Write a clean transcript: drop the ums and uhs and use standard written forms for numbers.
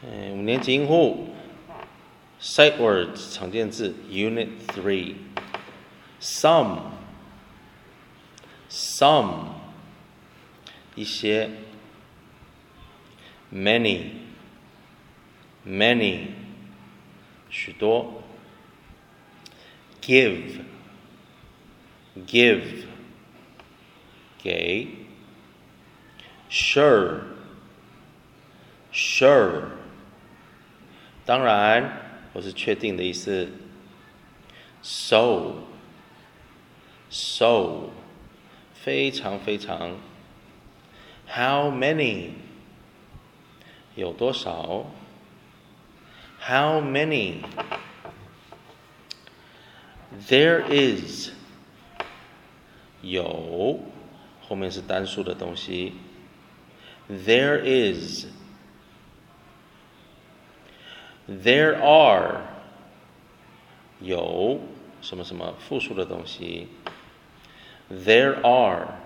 5年级英户 Sight words 常见字 Unit 3 Some 一些 Many 许多 Give 给 Sure 当然或是确定的意思 So 非常 How many 有多少 How many There is 有后面是单数的东西 There is There are 有什么什么复数的东西 There are